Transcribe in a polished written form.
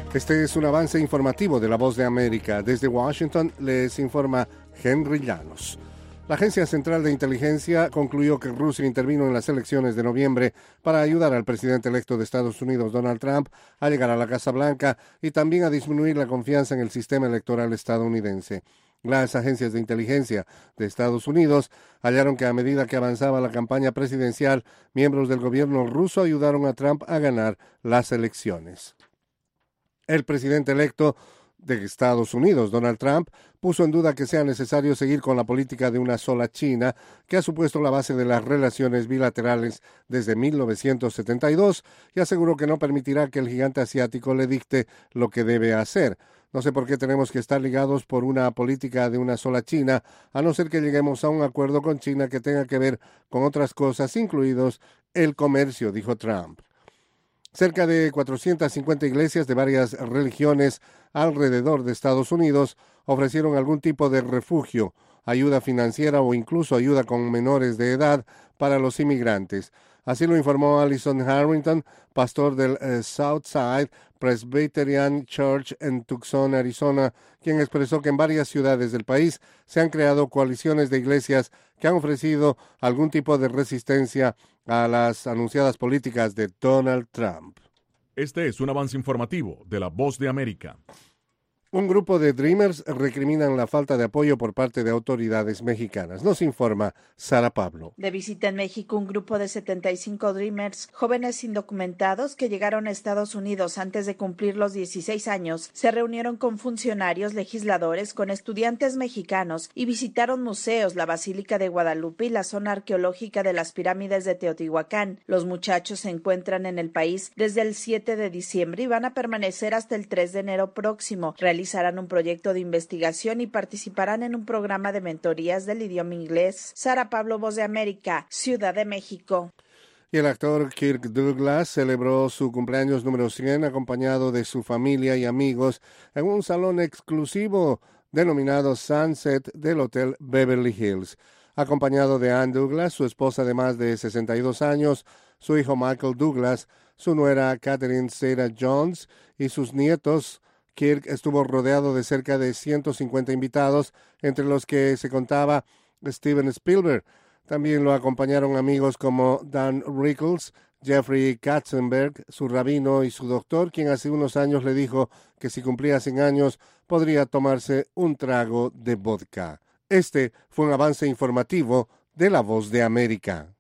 Este es un avance informativo de La Voz de América. Desde Washington les informa Henry Llanos. La Agencia Central de Inteligencia concluyó que Rusia intervino en las elecciones de noviembre para ayudar al presidente electo de Estados Unidos, Donald Trump, a llegar a la Casa Blanca y también a disminuir la confianza en el sistema electoral estadounidense. Las agencias de inteligencia de Estados Unidos hallaron que a medida que avanzaba la campaña presidencial, miembros del gobierno ruso ayudaron a Trump a ganar las elecciones. El presidente electo de Estados Unidos, Donald Trump, puso en duda que sea necesario seguir con la política de una sola China, que ha supuesto la base de las relaciones bilaterales desde 1972, y aseguró que no permitirá que el gigante asiático le dicte lo que debe hacer. No sé por qué tenemos que estar ligados por una política de una sola China, a no ser que lleguemos a un acuerdo con China que tenga que ver con otras cosas, incluidos el comercio, dijo Trump. Cerca de 450 iglesias de varias religiones alrededor de Estados Unidos ofrecieron algún tipo de refugio, ayuda financiera o incluso ayuda con menores de edad para los inmigrantes. Así lo informó Allison Harrington, pastor del Southside Presbyterian Church en Tucson, Arizona, quien expresó que en varias ciudades del país se han creado coaliciones de iglesias que han ofrecido algún tipo de resistencia a las anunciadas políticas de Donald Trump. Este es un avance informativo de La Voz de América. Un grupo de Dreamers recriminan la falta de apoyo por parte de autoridades mexicanas. Nos informa Sara Pablo. De visita en México, un grupo de 75 Dreamers, jóvenes indocumentados que llegaron a Estados Unidos antes de cumplir los 16 años, se reunieron con funcionarios, legisladores, con estudiantes mexicanos y visitaron museos, la Basílica de Guadalupe y la zona arqueológica de las pirámides de Teotihuacán. Los muchachos se encuentran en el país desde el 7 de diciembre y van a permanecer hasta el 3 de enero próximo. Realizarán un proyecto de investigación y participarán en un programa de mentorías del idioma inglés. Sara Pablo, Voz de América, Ciudad de México. Y el actor Kirk Douglas celebró su cumpleaños número 100 acompañado de su familia y amigos en un salón exclusivo denominado Sunset del Hotel Beverly Hills. Acompañado de Ann Douglas, su esposa de más de 62 años, su hijo Michael Douglas, su nuera Catherine Zeta-Jones y sus nietos, Kirk estuvo rodeado de cerca de 150 invitados, entre los que se contaba Steven Spielberg. También lo acompañaron amigos como Dan Rickles, Jeffrey Katzenberg, su rabino y su doctor, quien hace unos años le dijo que si cumplía 100 años podría tomarse un trago de vodka. Este fue un avance informativo de La Voz de América.